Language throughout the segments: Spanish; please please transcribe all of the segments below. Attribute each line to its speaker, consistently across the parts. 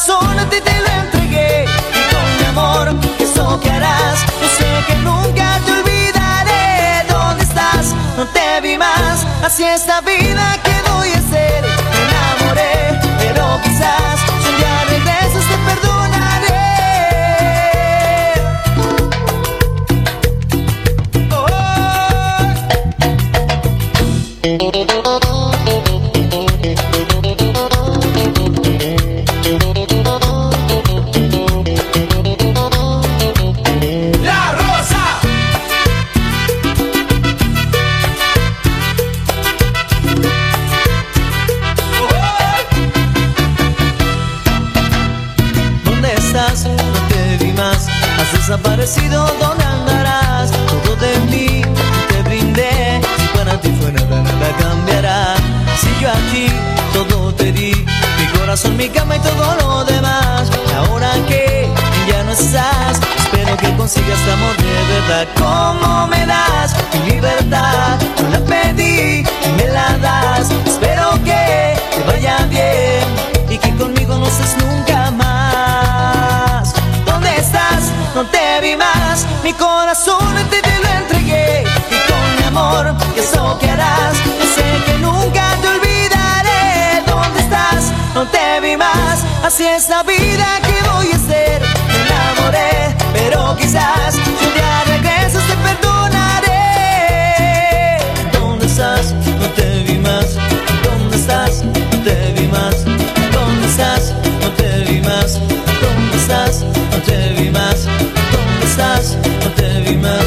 Speaker 1: corazón a ti te lo entregué. Y con mi amor, eso que harás, yo sé que nunca te olvidaré. ¿Dónde estás? No te vi más. Así es la vida, ¿qué voy a hacer? Me enamoré, pero quizás si un día regresas te perdonaré.
Speaker 2: La Rosa.
Speaker 1: ¿Dónde estás? No te vi más. Has desaparecido, ¿dónde andarás? Todo de mí te brindé. Si para ti fue nada, nada cambiará. Si yo a ti todo te di, mi corazón, mi cama y todo lo demás. Y ahora que ya no estás, espero que consigas amor de verdad. ¿Cómo me das mi libertad? Yo la pedí y me la das. Espero que te vaya bien y que conmigo no estés nunca más. ¿Dónde estás? No te vi más. Mi corazón a ti te lo entregué. Y con mi amor, ¿qué es lo que harás? Yo sé que nunca te olvidaré. ¿Dónde estás? No te vi más. Así es la vida, ¿qué voy a hacer? Me enamoré, pero quizás si un día regresas te perdonaré. ¿Dónde estás? No te vi más. ¿Dónde estás? No te vi más. ¿Dónde estás? No te vi más. ¿Dónde estás? No te vi más. ¿Dónde estás? No te vi más.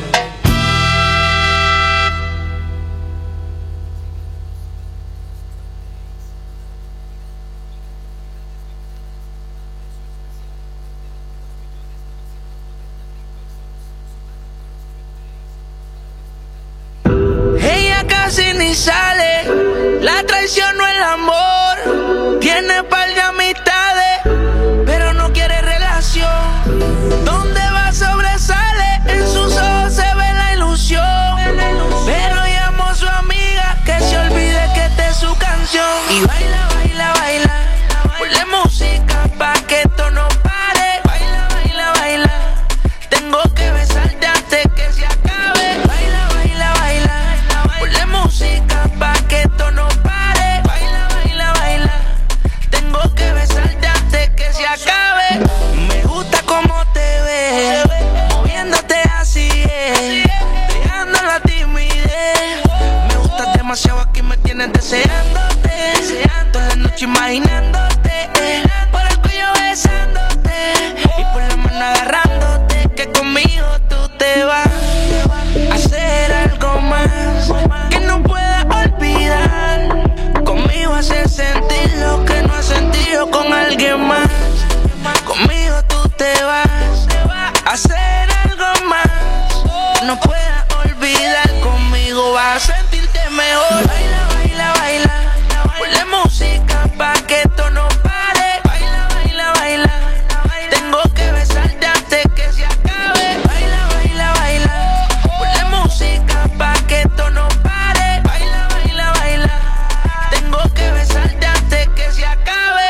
Speaker 3: Ella casi ni sale, la traición no el amor. Tiene par de amistades, pero no quiere relación. Donde va sobresale, en sus ojos se ve la ilusión. Pero llamo a su amiga que se olvide que esta es su canción. Y baila, baila, baila, ponle música pa' que esto no pare. Baila, baila, baila, tengo que besarte antes que se acabe. Baila, baila, baila, ponle música pa' que esto no pare. Baila, baila, baila, tengo que besarte antes que se acabe. Me gusta cómo te ves, moviéndote así es, dejando la timidez. Me gustas demasiado, aquí me tienes deseándote, toda la noche imaginándote, por el cuello besándote y por la mano agarrándote. Que conmigo tú te vas a hacer algo más que no puedas olvidar. Conmigo hacer sentir lo que no has sentido con alguien más. Conmigo tú te vas a hacer algo más que no puedas olvidar. Conmigo vas a sentirte mejor. Baila, baila, baila, ponle música pa' que esto no pare. Baila, baila, baila, tengo que besarte antes que se acabe. Baila, baila, baila, ponle música pa' que esto no pare. Baila, baila, baila, tengo que besarte antes que se acabe.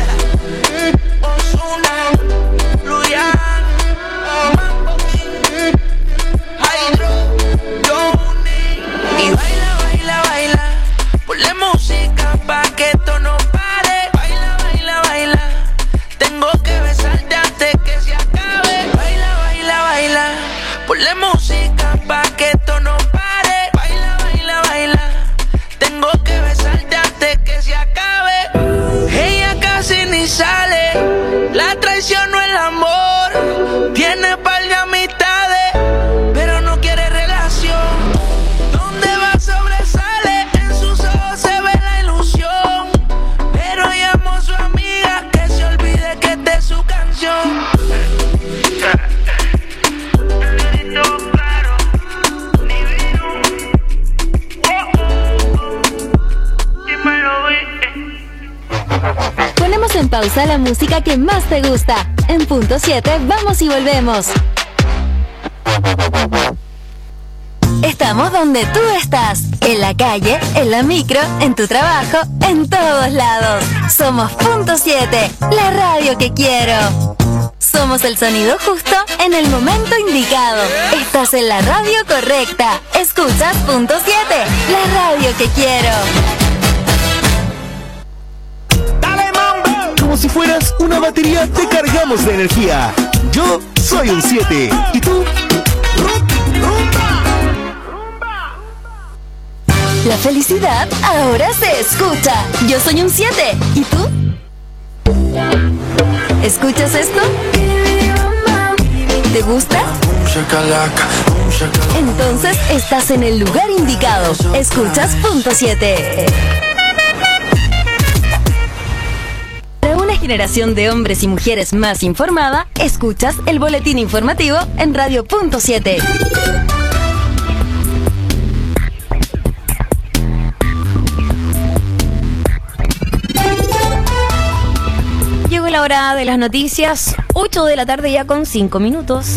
Speaker 3: Ozuna, Luyan, Mambo King, Hydro, Johnny. Y baila, baila, baila, ponle música pa' que esto no pare. Baila, baila, baila, tengo que besarte antes que se acabe. Baila, baila, baila, ponle música pa' que esto no pare. Baila, baila, baila, tengo que besarte antes que se acabe. Ella casi ni sale, la traición no el amor. Tiene par de amistades, pero no quiere relación. Donde va sobresale, en sus ojos se ve la ilusión. Pero llamo a su amiga que se olvide que esta es su canción.
Speaker 4: Ponemos en pausa la música que más te gusta. En punto 7, vamos y volvemos. Estamos donde tú estás, en la calle, en la micro, en tu trabajo, en todos lados. Somos Punto 7, la radio que quiero. Somos el sonido justo en el momento indicado. Estás en la radio correcta. Escuchas Punto 7, la radio que quiero.
Speaker 2: Dale, mambo.
Speaker 5: Como si fueras una batería, te cargamos de energía. Yo soy un 7. ¿Y tú?
Speaker 4: La felicidad ahora se escucha. Yo soy un 7. ¿Y tú? ¿Escuchas esto? ¿Te gusta? Entonces estás en el lugar indicado. Escuchas Punto 7. Para una generación de hombres y mujeres más informada, escuchas el boletín informativo en Radio Punto 7. Llegó la hora de las noticias, 8 de la tarde ya con 5 minutos.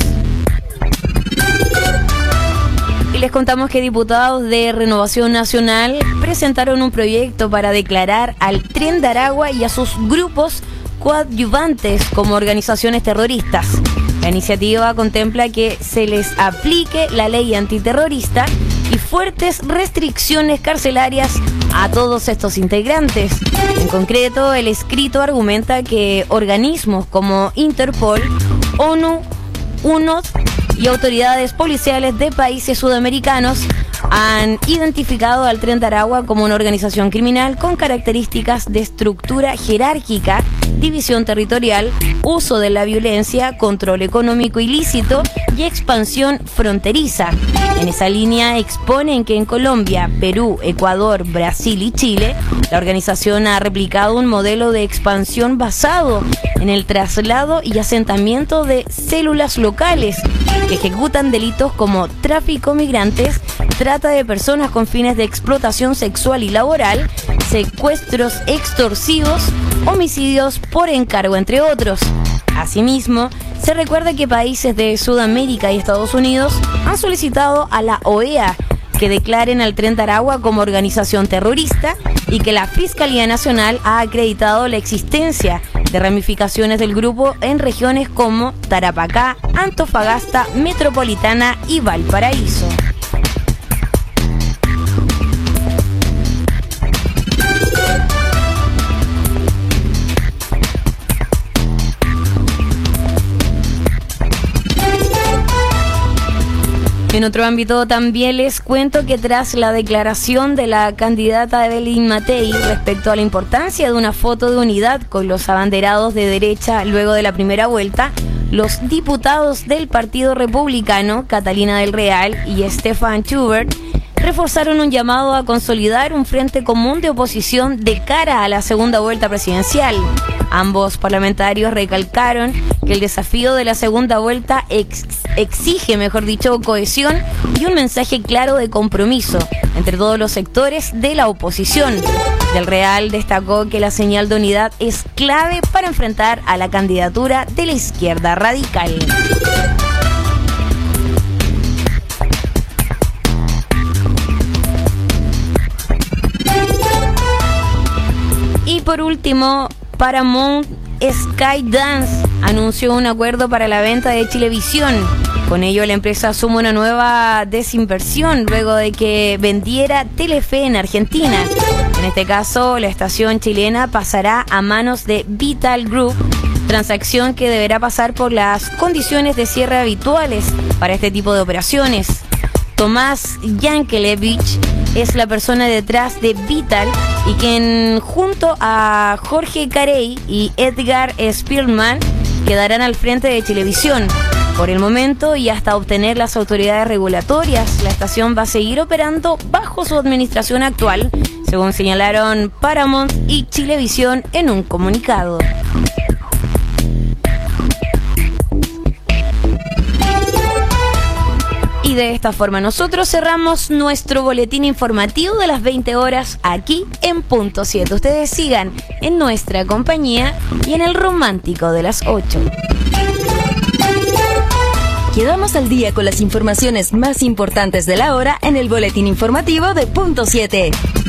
Speaker 4: Y les contamos que diputados de Renovación Nacional presentaron un proyecto para declarar al Tren de Aragua y a sus grupos coadyuvantes como organizaciones terroristas. La iniciativa contempla que se les aplique la ley antiterrorista y fuertes restricciones carcelarias a todos estos integrantes. En concreto, el escrito argumenta que organismos como Interpol, ONU, UNOD y autoridades policiales de países sudamericanos han identificado al Tren de Aragua como una organización criminal con características de estructura jerárquica, división territorial, uso de la violencia, control económico ilícito y expansión fronteriza. En esa línea exponen que en Colombia, Perú, Ecuador, Brasil y Chile, la organización ha replicado un modelo de expansión basado en el traslado y asentamiento de células locales que ejecutan delitos como tráfico migrantes, trata de personas con fines de explotación sexual y laboral, secuestros extorsivos, homicidios por encargo, entre otros. Asimismo, se recuerda que países de Sudamérica y Estados Unidos han solicitado a la OEA que declaren al Tren de Aragua como organización terrorista y que la Fiscalía Nacional ha acreditado la existencia de ramificaciones del grupo en regiones como Tarapacá, Antofagasta, Metropolitana y Valparaíso. En otro ámbito también les cuento que tras la declaración de la candidata Evelyn Matei respecto a la importancia de una foto de unidad con los abanderados de derecha luego de la primera vuelta, los diputados del Partido Republicano, Catalina del Real y Stefan Schubert, reforzaron un llamado a consolidar un frente común de oposición de cara a la segunda vuelta presidencial. Ambos parlamentarios recalcaron que el desafío de la segunda vuelta exige, cohesión y un mensaje claro de compromiso entre todos los sectores de la oposición. Del Real destacó que la señal de unidad es clave para enfrentar a la candidatura de la izquierda radical. Y por último, Paramount Skydance anunció un acuerdo para la venta de Chilevisión. Con ello, la empresa asume una nueva desinversión luego de que vendiera Telefe en Argentina. En este caso, la estación chilena pasará a manos de Vital Group, transacción que deberá pasar por las condiciones de cierre habituales para este tipo de operaciones. Tomás Yankelevich es la persona detrás de Vital y quien junto a Jorge Carey y Edgar Spielman quedarán al frente de Chilevisión. Por el momento y hasta obtener las autoridades regulatorias, la estación va a seguir operando bajo su administración actual, según señalaron Paramount y Chilevisión en un comunicado. Y de esta forma nosotros cerramos nuestro boletín informativo de las 20 horas aquí en Punto 7. Ustedes sigan en nuestra compañía y en el romántico de las 8.
Speaker 6: quedamos al día con las informaciones más importantes de la hora en el boletín informativo de Punto 7.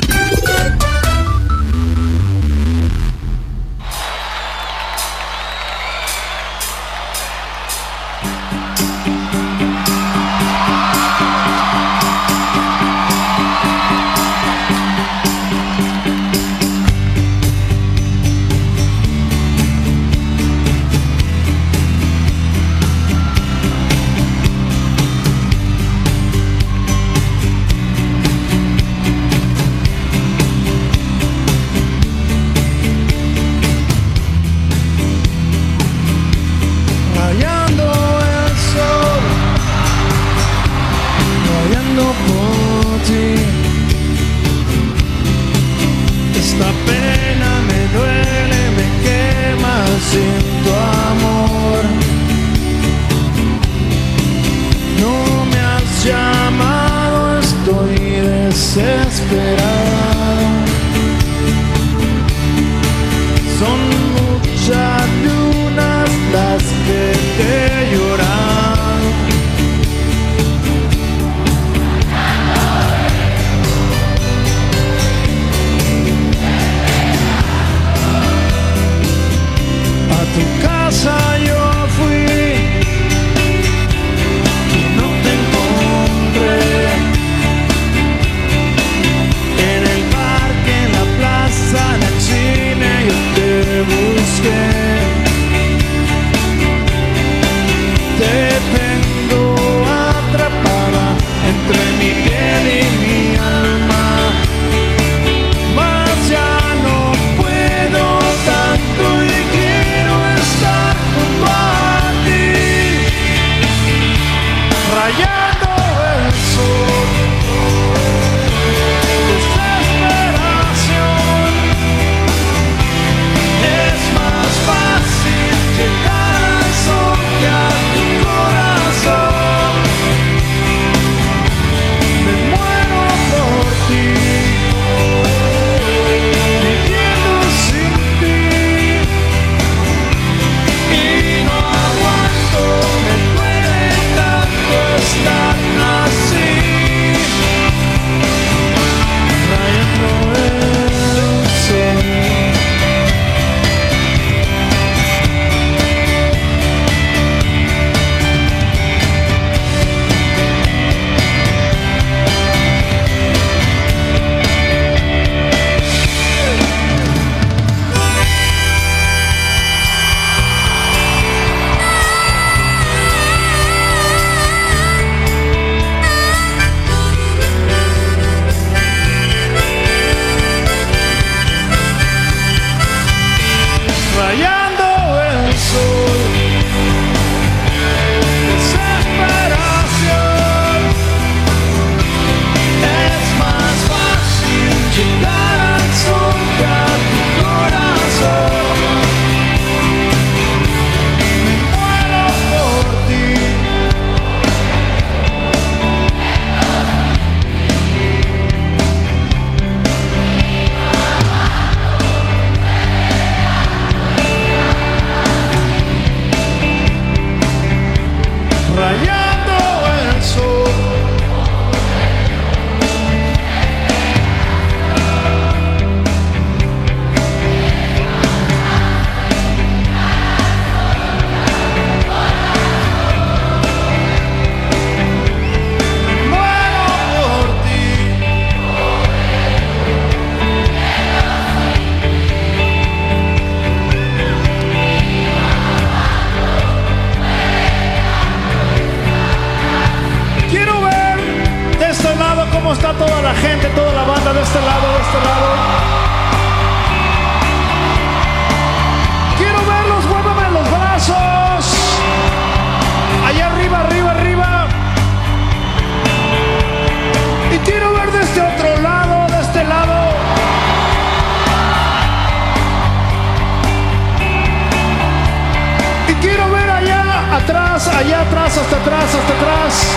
Speaker 7: allá atrás, hasta atrás, hasta atrás.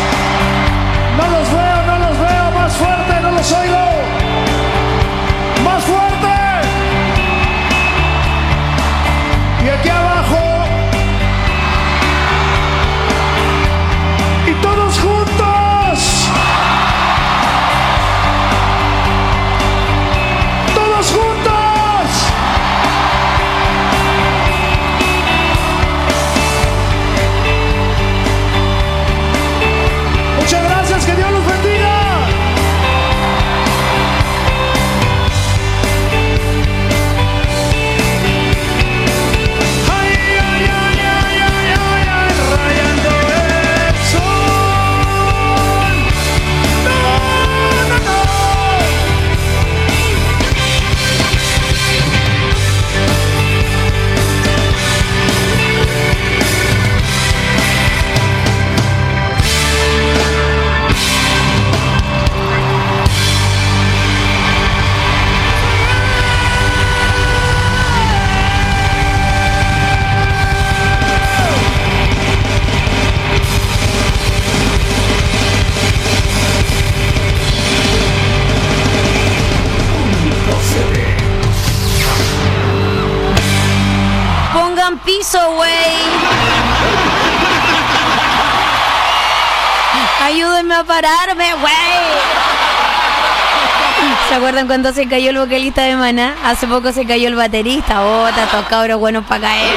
Speaker 7: No los veo, más fuerte, no los oigo. Más fuerte. Y aquí abajo.
Speaker 4: piso, güey. Ayúdenme a pararme, güey. ¿Se acuerdan cuando se cayó el vocalista de Maná? Hace poco se cayó el baterista. Estos cabros buenos para caer.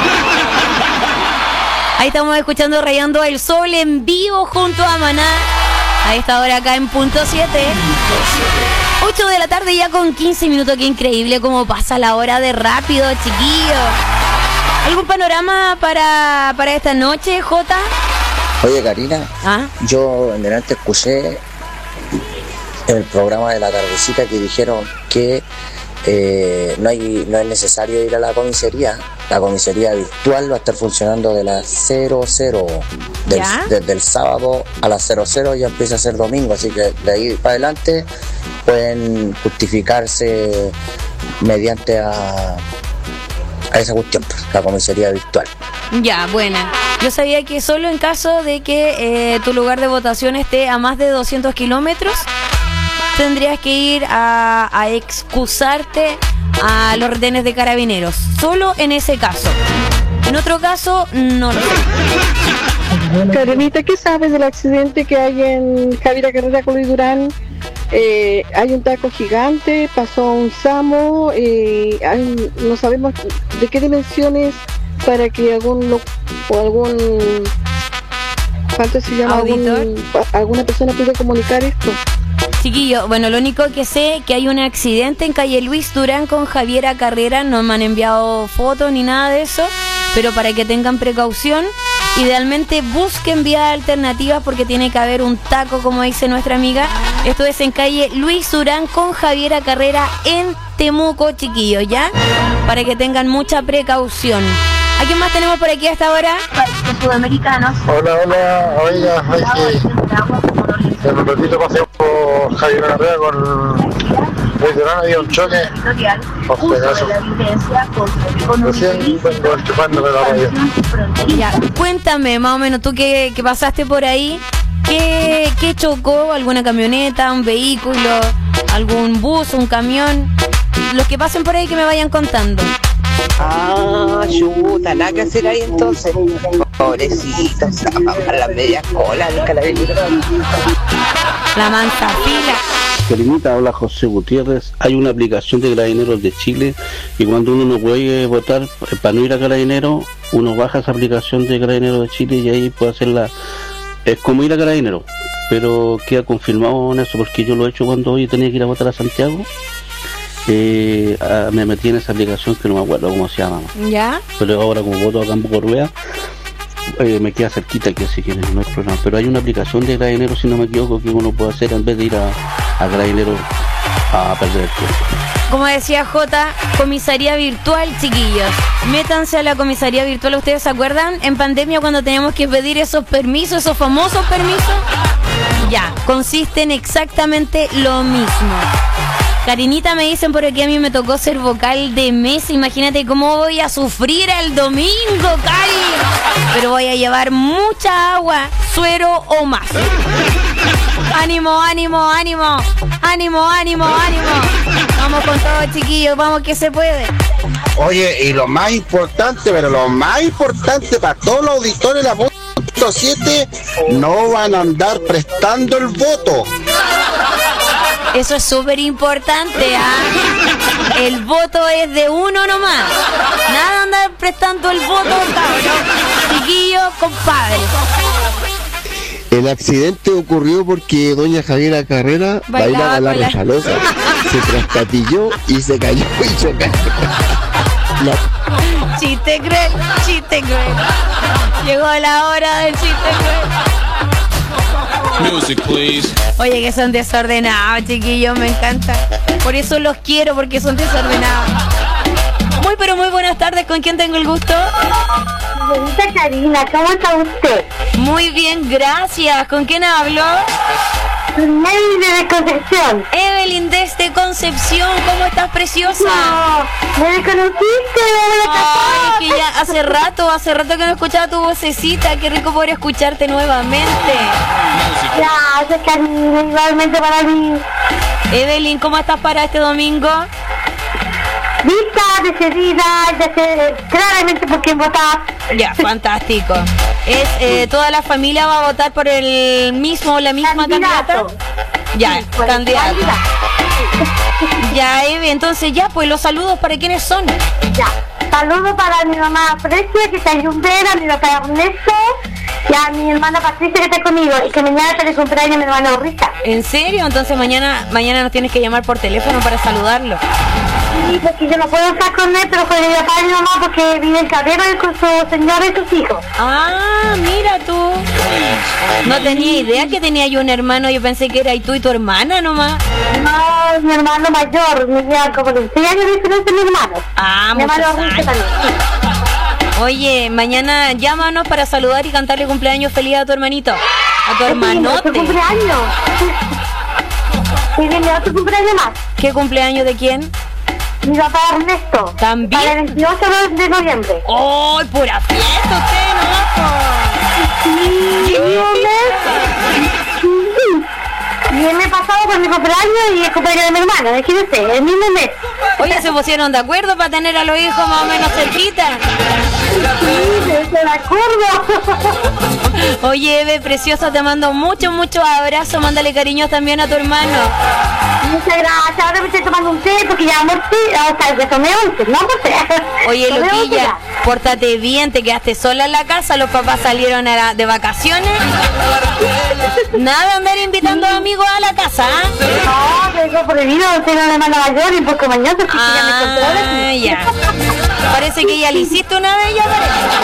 Speaker 4: Ahí estamos escuchando Rayando el Sol en vivo junto a Maná. A esta hora acá en Punto 7. 8 de la tarde ya con 15 minutos. Qué increíble cómo pasa la hora de rápido, chiquillo. ¿Algún panorama para esta noche, Jota?
Speaker 8: Oye, Karina, yo en delante escuché en el programa de la tardecita que dijeron que no es necesario ir a la comisaría. La comisaría virtual va a estar funcionando de las 00. Desde el sábado a las 00 ya empieza a ser domingo, así que de ahí para adelante pueden justificarse mediante a esa cuestión, la comisaría virtual.
Speaker 4: Ya, buena. Yo sabía que solo en caso de que tu lugar de votación esté a más de 200 kilómetros, tendrías que ir a excusarte a los retenes de carabineros. Solo en ese caso. En otro caso, no lo sé.
Speaker 9: Karenita, ¿qué sabes del accidente que hay en Javiera Carrera con Luis Durán? Hay un taco gigante, pasó un SAMO, no sabemos de qué dimensiones para que alguna persona pueda comunicar esto.
Speaker 4: Chiquillo, bueno, lo único que sé que hay un accidente en calle Luis Durán con Javiera Carrera. No me han enviado fotos ni nada de eso, pero para que tengan precaución, idealmente busquen vías alternativas porque tiene que haber un taco, como dice nuestra amiga. Esto es en calle Luis Durán con Javiera Carrera en Temuco, chiquillos, ¿ya? Para que tengan mucha precaución. ¿A quién más tenemos por aquí a esta hora?
Speaker 10: Sudamericanos. Hola, oiga, en un ratito pasé por Javier Carrera con Luis Durán, había un choque. Por si acaso. Recién vengo chupándome la radio.
Speaker 4: Ya, cuéntame más o menos, tú que pasaste por ahí, ¿qué chocó? ¿Alguna camioneta, un vehículo, algún bus, un camión? Los que pasen por ahí que me vayan contando.
Speaker 11: Chuta, nada que hacer ahí entonces. Pobrecito, para la media cola, nunca la vi.
Speaker 4: La mansa fila.
Speaker 12: Karinita, habla José Gutiérrez. Hay una aplicación de Carabineros de Chile y cuando uno no puede votar para no ir a Carabineros, uno baja esa aplicación de Carabineros de Chile y ahí puede hacerla. Es como ir a Carabineros, pero queda confirmado en eso porque yo lo he hecho cuando hoy tenía que ir a votar a Santiago. Me metí en esa aplicación que no me acuerdo cómo se llama.
Speaker 4: ¿Ya?
Speaker 12: Pero ahora como voto acá en Bocorrueda, me queda cerquita aquí, así que no hay problema. Pero hay una aplicación de Carabineros, si no me equivoco, que uno puede hacer en vez de ir a Carabineros a perder el tiempo.
Speaker 4: Como decía Jota, comisaría virtual, chiquillos. Métanse a la comisaría virtual. ¿Ustedes se acuerdan? En pandemia cuando teníamos que pedir esos permisos, esos famosos permisos. Ya, consisten exactamente lo mismo. Karinita, me dicen por aquí, a mí me tocó ser vocal de mesa. Imagínate cómo voy a sufrir el domingo, Cari. Pero voy a llevar mucha agua, suero o más. Ánimo, ánimo, ánimo. Ánimo, ánimo, ánimo. Vamos con todo, chiquillos, vamos que se puede.
Speaker 10: Oye, y lo más importante, pero lo más importante para todos los auditores de la Punto 7, no van a andar prestando el voto.
Speaker 4: Eso es súper importante, ¿ah? El voto es de uno nomás. Nada andar prestando el voto, cabrón. Chiquillo, compadre.
Speaker 13: El accidente ocurrió porque doña Javiera Carrera bailaba la rechalosa. Se trascatilló y se cayó y chocó.
Speaker 4: Chiste cruel, chiste cruel. Llegó la hora del chiste cruel.
Speaker 14: Music, please.
Speaker 4: Oye, que son desordenados, chiquillos, me encanta. Por eso los quiero, porque son desordenados. Muy, pero muy buenas tardes. ¿Con quién tengo el gusto?
Speaker 15: Señorita Karina, ¿cómo está usted?
Speaker 4: Muy bien, gracias. ¿Con quién hablo?
Speaker 15: Evelyn desde Concepción.
Speaker 4: Evelyn desde Concepción, ¿cómo estás, preciosa?
Speaker 15: No, ¿me reconociste?
Speaker 4: Ay, que ya hace rato que no escuchaba tu vocecita. Qué rico poder escucharte nuevamente.
Speaker 15: Gracias, Karina, igualmente para mí.
Speaker 4: Evelyn, ¿cómo estás para este domingo?
Speaker 15: lista, decidida, ya sé claramente por quién votar.
Speaker 4: Ya, fantástico. ¿Toda la familia va a votar por el mismo o la misma candidata? Ya, sí, candidato. Ya, Eve, entonces ya, pues los saludos para quiénes son.
Speaker 15: Ya, saludos para mi mamá Frecia, que está en Yumbera, a mi papá Ernesto, y a mi hermana Patricia, que está conmigo, y que mañana está de cumpleaños mi hermana Rita.
Speaker 4: ¿En serio? Entonces mañana nos tienes que llamar por teléfono para saludarlo.
Speaker 15: Sí, porque yo no puedo estar con él, pero con mi papá y mi mamá, porque vive en Cabrero y con su señora y sus hijos.
Speaker 4: Ah, mira tú. No tenía idea que tenía yo un hermano, yo pensé que era tú y tu hermana nomás.
Speaker 15: No, mi hermano mayor, me lleva como 6 años de diferencia mi hermano.
Speaker 4: Ah,
Speaker 15: mi hermano también.
Speaker 4: Oye, mañana llámanos para saludar y cantarle cumpleaños feliz a tu hermanito. A tu hermanote.
Speaker 15: ¿Qué cumpleaños? Sí, viene otro cumpleaños más.
Speaker 4: ¿Qué cumpleaños de quién?
Speaker 15: Mi papá Ernesto.
Speaker 4: ¿También?
Speaker 15: Para el 28 de noviembre.
Speaker 4: ¡Oh, pura fiesta usted, no!
Speaker 15: Sí, y el mes pasado con mi cumpleaños y el cumpleaños de mi hermana, imagínese, el mismo mes.
Speaker 4: Oye, ¿se pusieron de acuerdo para tener a los hijos más o menos cerquita?
Speaker 15: Sí, de acuerdo.
Speaker 4: Oye, Eve, preciosa, te mando muchos abrazos, mándale cariños también a tu hermano.
Speaker 15: Muchas gracias, ahora me estoy tomando un té porque ya amorcí, o sea, que tomé 11, no por té.
Speaker 4: Oye, loquilla, pórtate bien, te quedaste sola en la casa, los papás salieron de vacaciones. Nada andar invitando amigos a la casa, ¿eh?
Speaker 15: No, tengo prohibido, tengo una hermana mayor y un poco mañana, así que ya me controla.
Speaker 4: Ya. Parece que ya le hiciste una de ellas,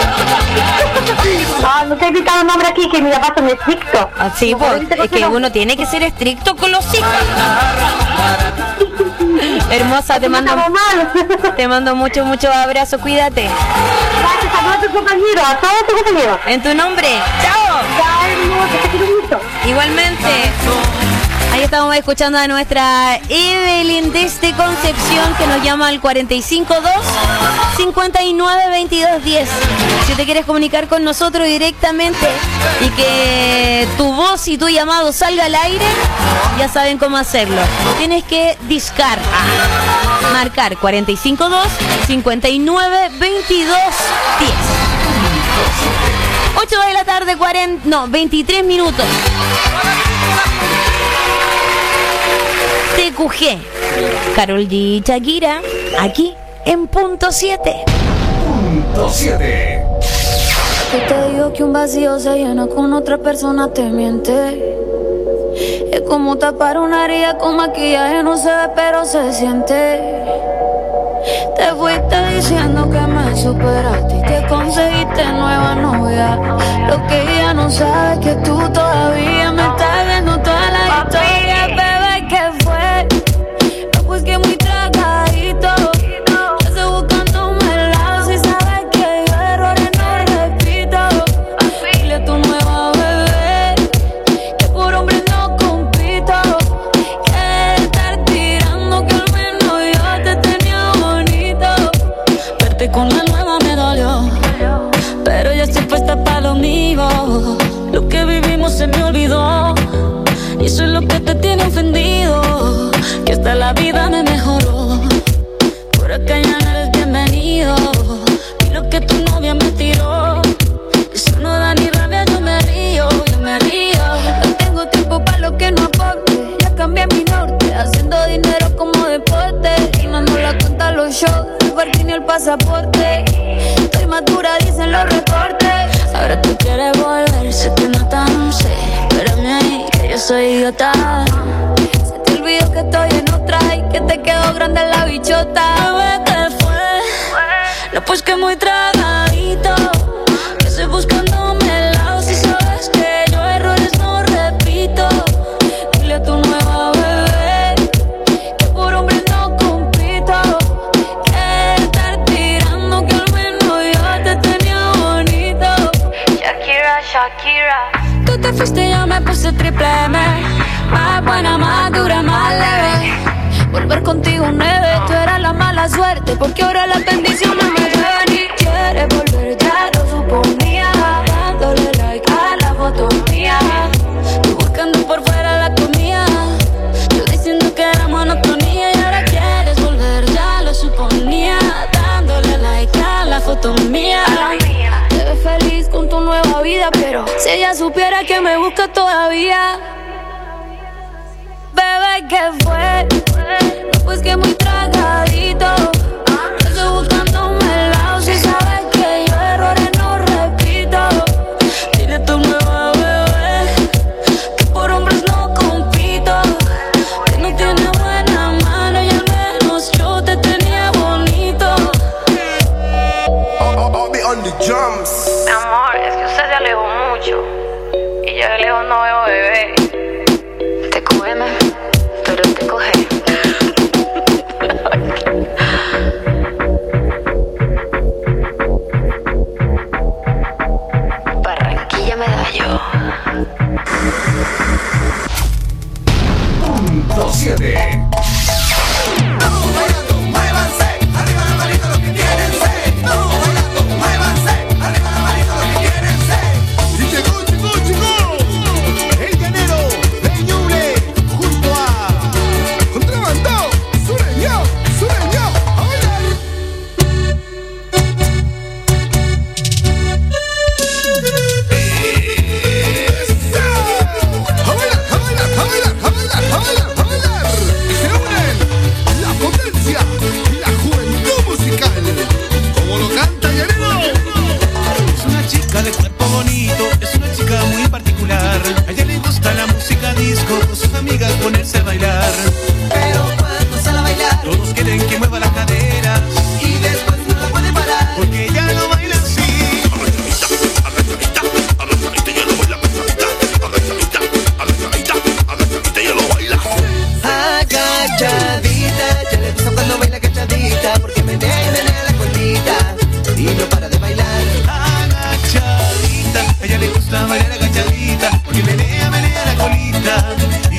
Speaker 15: no te he invitado un nombre aquí, que mi papá son estrictos.
Speaker 4: Sí, pues, es que uno tiene que ser estricto con los hijos. Hermosa, te mando muchos abrazos, cuídate.
Speaker 15: Gracias a todos tus compañeros, a todos tus compañeros.
Speaker 4: En tu nombre, chao.
Speaker 15: Te quiero mucho.
Speaker 4: Igualmente. Ahí estamos escuchando a nuestra Evelyn desde Concepción, que nos llama al 452-592210. Si te quieres comunicar con nosotros directamente y que tu voz y tu llamado salga al aire, ya saben cómo hacerlo. Tienes que marcar 452-592210. 8 de la tarde, 23 minutos. TQG, Karol G y Shakira, aquí en Punto 7.
Speaker 5: Punto 7.
Speaker 16: Yo te digo que un vacío se llena con otra persona, te miente. Es como tapar una herida con maquillaje, no se ve pero se siente. Te fuiste diciendo que me superaste y que conseguiste nueva novia. Lo que ella no sabe es que tú todavía me estás viendo toda la historia, bebé, ¿qué fue? No, pues que muy tragadito. Yo estoy buscándome el lado, si sabes que yo errores no repito. Dile a tu nueva bebé que por hombre no compito. Que estar tirando, que al menos yo te tenía bonito. Verte con la nueva me dolió, pero ya estoy puesta para lo mío. Lo que vivimos se me olvidó, y eso es lo que te tiene ofendido, que hasta la vida me mejoró. Por acá ya no eres bienvenido, y lo que tu novia me tiró, eso no da ni rabia, yo me río. No tengo tiempo para lo que no aporte, ya cambié mi norte, haciendo dinero como deporte, y no la cuenta los shows, el parking y el pasaporte. Estoy madura, dicen los reportes. Ahora tú quieres volver, sé que no tan sé, espérame ahí, que yo soy idiota. Se te olvidó que estoy en otra y que te quedó grande la bichota. Bebé, ¿qué fue? No, pues que muy tragadito, que estoy buscándome el lado, si sabes que yo errores no repito. Dile a tu nueva bebé que por hombre no compito, que estar tirando, que al menos yo te tenía bonito. Shakira. Tú te fuiste y yo me puse triple M, más buena, más dura, más leve. Volver contigo nueve, tú eras la mala suerte, porque ahora las bendiciones me llevan y quieres volver, ya lo suponía. Dándole like a la foto mía, tú buscando por fuera la comida, yo diciendo que era monotonía, y ahora quieres volver, ya lo suponía. vida, pero si ella supiera que me busca todavía. Bebé, ¿qué fue? No, pues que muy tragadito. Estoy buscándome el lado. Si sabes que yo errores no repito. Dile a tu nueva bebé que por hombres no compito. Que no tiene buena mano y al menos yo te tenía bonito.
Speaker 2: I'll be on the drums.
Speaker 17: Mi amor, es que usted se alejó mucho y yo de lejos no veo bebé. Te cógeme, pero te coge. Barranquilla Medallo.
Speaker 18: Punto 7.
Speaker 1: Ponerse a bailar, pero cuando sale a bailar todos quieren que mueva las caderas y después no la puede parar porque ella no baila así. Agachadita, ella lo baila agachadita, ella lo baila agachadita, ya le gusta cuando baila agachadita porque menea la colita y no para de bailar. Agachadita, a ella le gusta bailar agachadita porque menea la colita.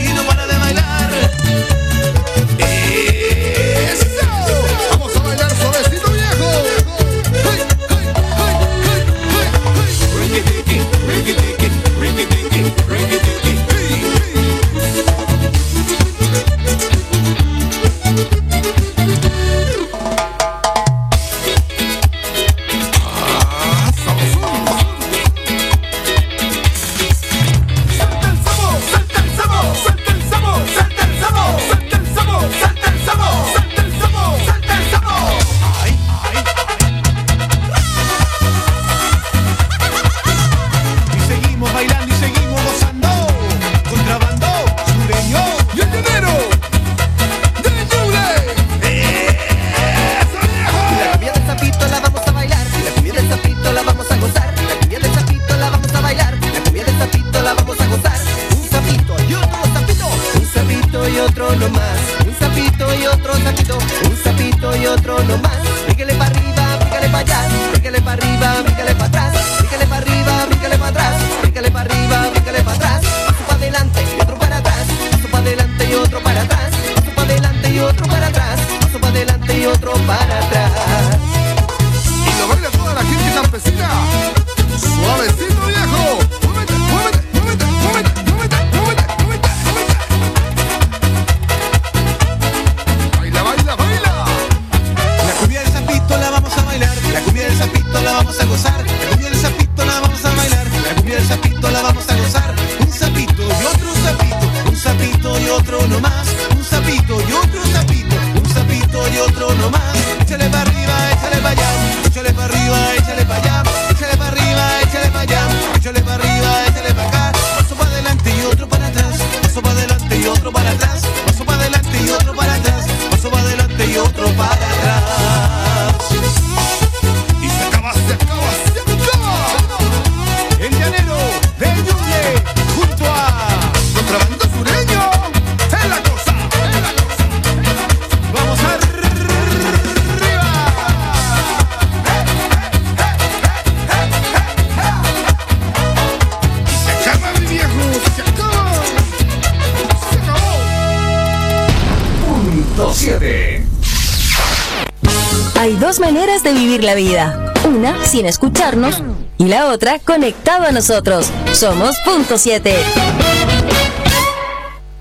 Speaker 6: Hay dos maneras de vivir la vida. Una sin escucharnos y la otra conectado a nosotros. Somos Punto 7.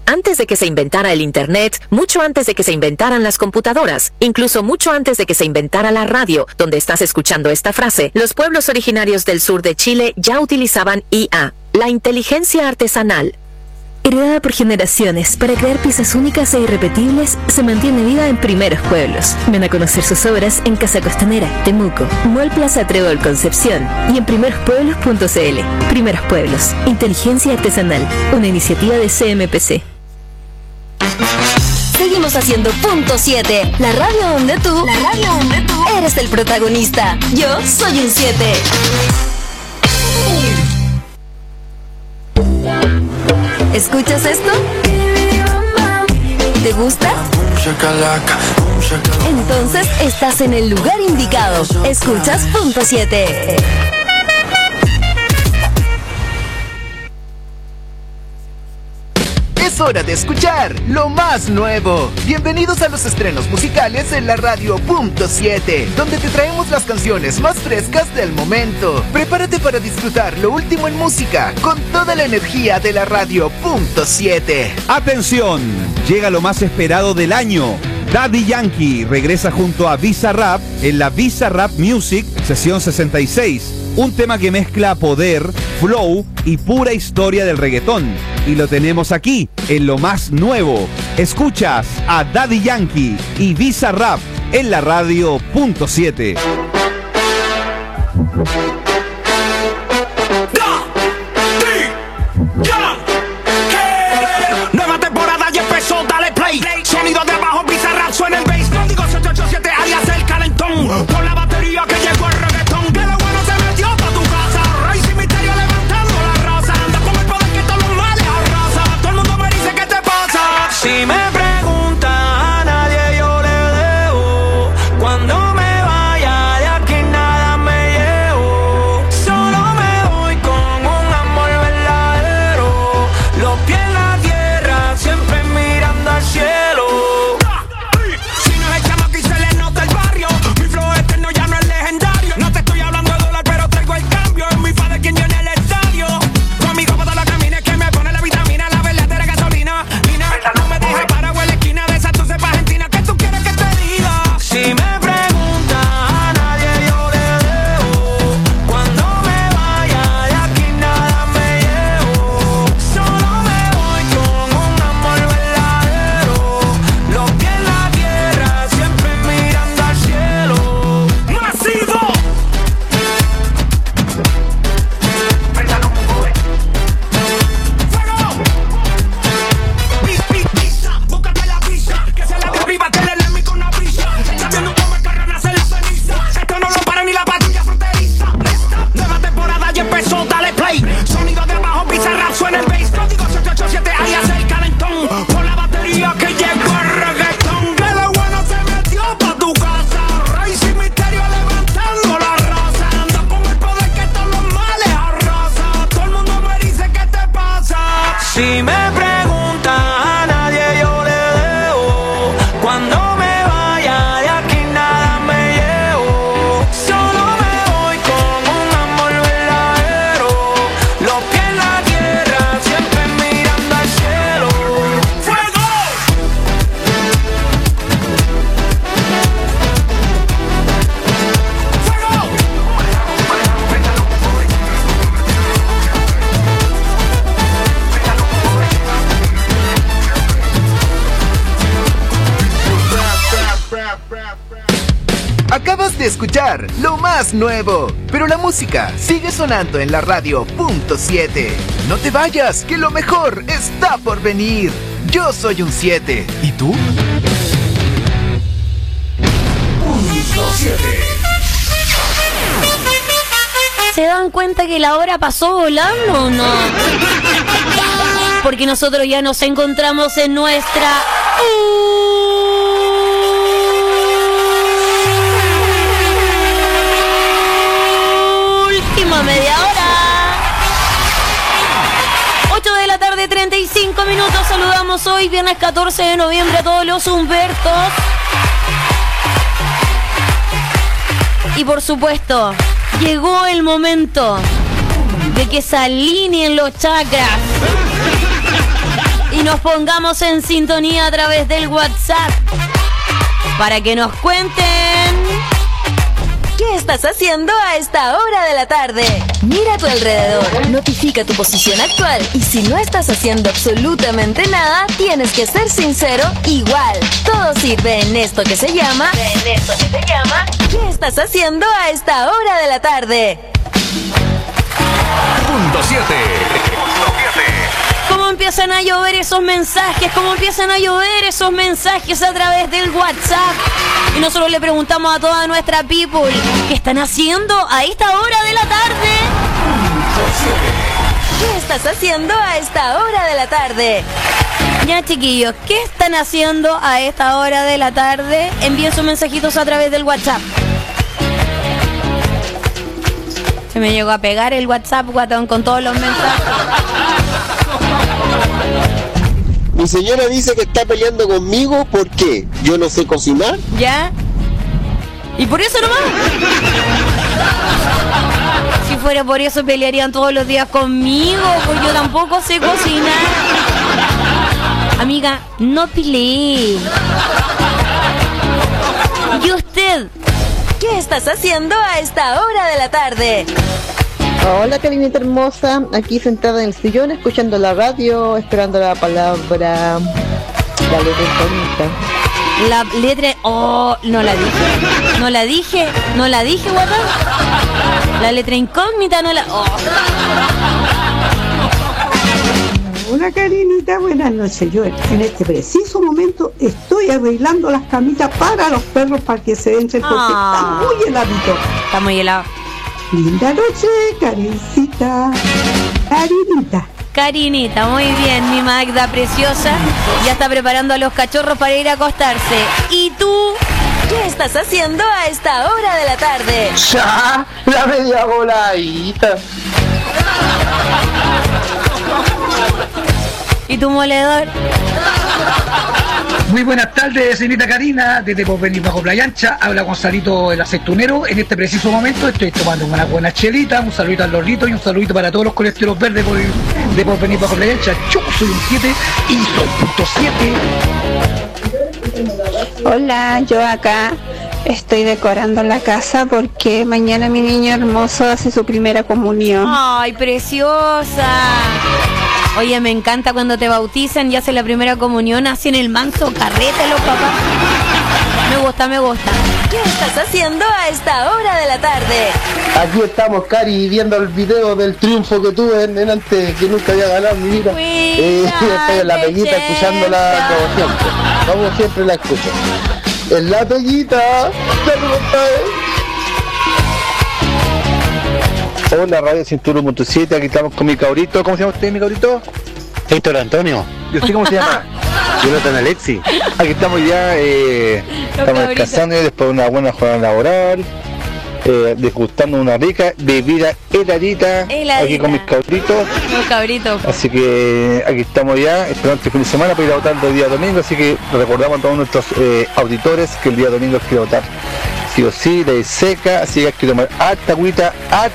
Speaker 18: antes de que se inventara el internet, mucho antes de que se inventaran las computadoras, incluso mucho antes de que se inventara la radio, donde estás escuchando esta frase, los pueblos originarios del sur de Chile ya utilizaban IA, la inteligencia artesanal.
Speaker 19: Heredada por generaciones para crear piezas únicas e irrepetibles, se mantiene viva en Primeros Pueblos. Ven a conocer sus obras en Casa Costanera, Temuco, Mall Plaza Trébol Concepción y en primerospueblos.cl. Primeros Pueblos, inteligencia artesanal, una iniciativa de CMPC.
Speaker 6: Seguimos haciendo Punto 7, la radio donde tú eres el protagonista. Yo soy un 7. ¿Escuchas esto? ¿Te gusta? Entonces estás en el lugar indicado. Escuchas Punto 7.
Speaker 5: Es hora de escuchar lo más nuevo. Bienvenidos a los estrenos musicales en la radio Punto 7, donde te traemos las canciones más frescas del momento. Prepárate para disfrutar lo último en música con toda la energía de la radio Punto 7.
Speaker 20: ¡Atención! Llega lo más esperado del año. Daddy Yankee regresa junto a Bizarrap en la Bizarrap Music Sesión 66. Un tema que mezcla poder, flow y pura historia del reggaetón. Y lo tenemos aquí, en lo más nuevo. Escuchas a Daddy Yankee y Bizarrap en la radio Punto 7.
Speaker 3: Nueva temporada ya empezó, dale play. Sonido de abajo, Bizarrap suena el bass. Código 787, alias el calentón. Con la batería que llegó el reggaetón. Que lo bueno se metió pa' tu casa. Rey sin misterio levantando la raza. Anda con el poder que todos los males arrasa. Todo el mundo me dice ¿qué te pasa? Si me preguntan a nadie yo le debo. Cuando me vaya de aquí nada me llevo. Solo me voy con un amor verdadero. Los pies en la tierra, siempre mirando al cielo. Si no es el chamaco y se le nota el barrio. Mi flow eterno ya no es legendario. No te estoy hablando de dólar, pero traigo el cambio. Es mi padre quien llena el estadio. Conmigo para la camina que me pone la vitamina, la verdadera gasolina. No me dejes parado en la esquina de esa tu cepa argentina. ¿Qué tú quieres que te diga? Si me preguntan a nadie yo le debo. Cuando me vaya de aquí nada me llevo. Solo me voy con un amor verdadero. Los pies en la tierra, siempre mirando al cielo. ¡Masivo! Pisa, búscate la pizza. Que se la de arriba, que le lemi con una brisa. Está viendo cómo el carro nace la ceniza. Esto no lo para ni la patrulla fronteriza. Nueva temporada ya empezó, dale play. Sonido de abajo, Bizarrap suena el bass. Código 787, alias el calentón. Con la batería que llegó el reggaetón. Que lo bueno se metió pa' tu casa. Rey sin misterio levantando la raza. Anda con el poder que todos los males arrasa. Todo el mundo me dice ¿qué te pasa? Si me preguntan a nadie yo le debo. Cuando me vaya de aquí nada me llevo. Solo me voy con un amor verdadero. Los pies en la tierra, siempre mirando al cielo. ¡Fuego!
Speaker 5: Acabas de escuchar lo más nuevo, pero la música sigue sonando en la radio Punto 7. No te vayas, que lo mejor está por venir. Yo soy un 7. ¿Y tú?
Speaker 2: Punto 7.
Speaker 4: ¿Se dan cuenta que la hora pasó volando o no? Porque nosotros ya nos encontramos en nuestra última media hora. 8 de la tarde, 35 minutos. Saludamos hoy, viernes 14 de noviembre, a todos los Humbertos. Y por supuesto, llegó el momento de que se alineen los chakras y nos pongamos en sintonía a través del WhatsApp para que nos cuenten
Speaker 6: ¿qué estás haciendo a esta hora de la tarde? Mira a tu alrededor, notifica tu posición actual y si no estás haciendo absolutamente nada, tienes que ser sincero igual. Todo sirve en esto que se llama ¿qué estás haciendo a esta hora de la tarde?
Speaker 2: Punto 7.
Speaker 4: ¿Cómo empiezan a llover esos mensajes? ¿Cómo empiezan a llover esos mensajes a través del WhatsApp? Y nosotros le preguntamos a toda nuestra people, ¿qué están haciendo a esta hora de la tarde?
Speaker 6: ¿Qué estás haciendo a esta hora de la tarde?
Speaker 4: Ya, chiquillos, ¿qué están haciendo a esta hora de la tarde? Envíen sus mensajitos a través del WhatsApp. Se me llegó a pegar el WhatsApp, guatón, con todos los mensajes.
Speaker 13: Mi señora dice que está peleando conmigo porque yo no sé cocinar.
Speaker 4: ¿Ya? ¿Y por eso nomás? Si fuera por eso pelearían todos los días conmigo, porque yo tampoco sé cocinar. Amiga, no pelee. ¿Y usted?
Speaker 6: ¿Qué estás haciendo a esta hora de la tarde?
Speaker 9: Hola, Karinita hermosa, aquí sentada en el sillón, escuchando la radio, esperando la palabra, la letra incógnita.
Speaker 4: La letra, oh, no la dije, guatón. La letra incógnita no la, oh.
Speaker 21: Hola, Karinita, buenas noches. Yo en este preciso momento estoy arreglando las camitas para los perros para que se entren porque está muy heladito.
Speaker 4: Está muy helado.
Speaker 21: Linda noche, Karencita.
Speaker 4: Karinita, muy bien, mi Magda preciosa. Ya está preparando a los cachorros para ir a acostarse. ¿Y tú?
Speaker 6: ¿Qué estás haciendo a esta hora de la tarde?
Speaker 10: Ya, la media voladita.
Speaker 4: ¿Y tu moledor?
Speaker 22: Muy buenas tardes, señorita Karina, desde Porvenir Bajo Playa Ancha, habla Gonzalito el Aceitunero. En este preciso momento estoy tomando una buena chelita, un saludito al Lorrito y un saludito para todos los colesterol verdes de Porvenir Bajo Playa Ancha. Yo soy un 7 y soy punto 7.
Speaker 21: Hola, yo acá estoy decorando la casa porque mañana mi niño hermoso hace su primera comunión.
Speaker 4: ¡Ay, preciosa! Oye, me encanta cuando te bautizan y hacen la primera comunión, hacen el manso carrete los papás. Me gusta.
Speaker 6: ¿Qué estás haciendo a esta hora de la tarde?
Speaker 10: Aquí estamos, Cari, viendo el video del triunfo que tuve en antes, que nunca había ganado en mi vida. Estoy en la peguita escuchándola como siempre. Como siempre la escucho. En la peguita. Hola, Radio 101.7, aquí estamos con mi cabrito. ¿Cómo se llama usted, mi cabrito?
Speaker 12: Héctor Antonio.
Speaker 10: ¿Y usted cómo se llama?
Speaker 12: Jonathan Alexi.
Speaker 10: Aquí estamos ya, estamos descansando después de una buena jornada laboral, degustando una rica bebida heladita. Aquí con mis cabritos.
Speaker 4: Los cabritos.
Speaker 10: Así que aquí estamos ya, esperando este fin de semana para ir a votar el día domingo, así que recordamos a todos nuestros auditores que el día domingo hay que ir a votar. Sí o sí, ley seca, así que hay que tomar harta agüita.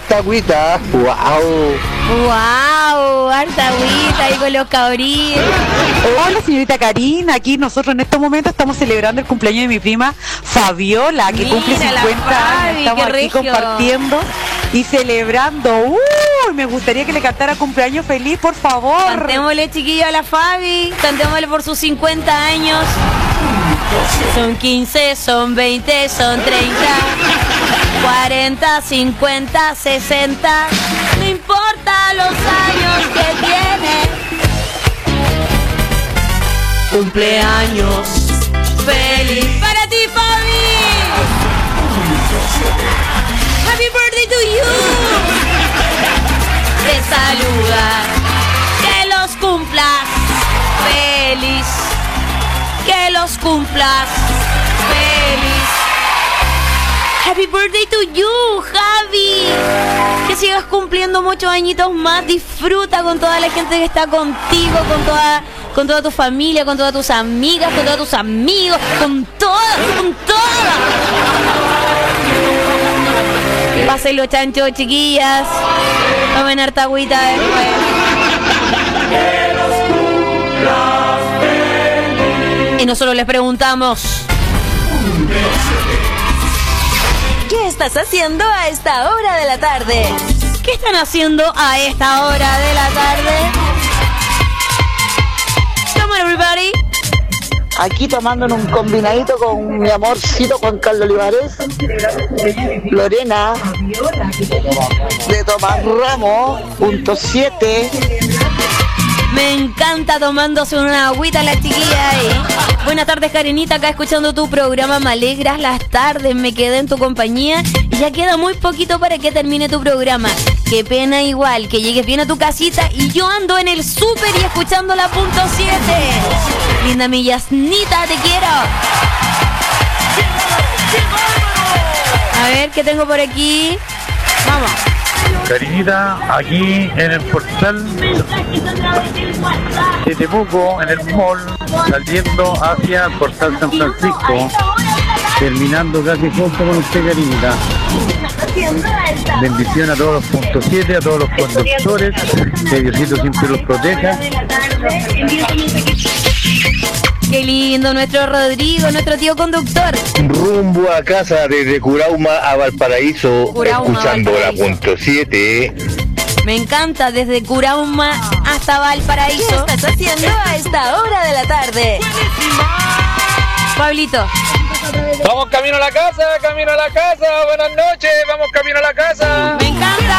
Speaker 4: ¡Wow! Harta agüita ahí con los cabritos.
Speaker 23: Hola, señorita Karina, aquí nosotros en estos momentos estamos celebrando el cumpleaños de mi prima Fabiola, que cumple 50 años. Estamos aquí compartiendo y celebrando. Me gustaría que le cantara cumpleaños feliz, por favor.
Speaker 4: Cantémosle, chiquillo, a la Fabi. Cantémosle por sus 50 años. Son 15, son 20, son 30, 40, 50, 60. No importa los años que tiene. Cumpleaños feliz para ti, Fabi. Happy birthday to you. Te saluda. Que los cumplas feliz. Que los cumplas feliz. Happy birthday to you, Javi. Que sigas cumpliendo muchos añitos más. Disfruta con toda la gente que está contigo, con toda tu familia, con todas tus amigas, con todos tus amigos, con todas. Pasen los chanchos, chiquillas. Tomen harta agüita después. Que los cumplas Y nosotros les preguntamos:
Speaker 6: ¿qué estás haciendo a esta hora de la tarde?
Speaker 4: ¿Qué están haciendo a esta hora de la tarde? Come on, everybody.
Speaker 23: Aquí tomándonos un combinadito con mi amorcito Juan Carlos Olivares, Lorena, de Tomás Ramos, .7.
Speaker 4: Me encanta tomándose una agüita la chiquilla ahí. Buenas tardes, Karenita, acá escuchando tu programa. Me alegras las tardes, me quedé en tu compañía y ya queda muy poquito para que termine tu programa. Qué pena igual, que llegues bien a tu casita y yo ando en el súper y escuchando la .7. Linda mi Yasnita, te quiero. A ver, ¿qué tengo por aquí? Vamos.
Speaker 10: Karinita, aquí en el portal de Temuco, en el mall, saliendo hacia el portal San Francisco, terminando casi junto con usted, Karinita. Bendición a todos los .7, a todos los conductores, que Diosito siempre los proteja.
Speaker 4: Qué lindo nuestro Rodrigo, nuestro tío conductor.
Speaker 7: Rumbo a casa desde Curauma a Valparaíso, escuchando la .7.
Speaker 4: Me encanta, desde Curauma hasta Valparaíso.
Speaker 6: ¿Qué estás haciendo a esta hora de la tarde?
Speaker 4: Pablito.
Speaker 8: Vamos camino a la casa, buenas noches, vamos camino a la casa.
Speaker 4: Me encanta.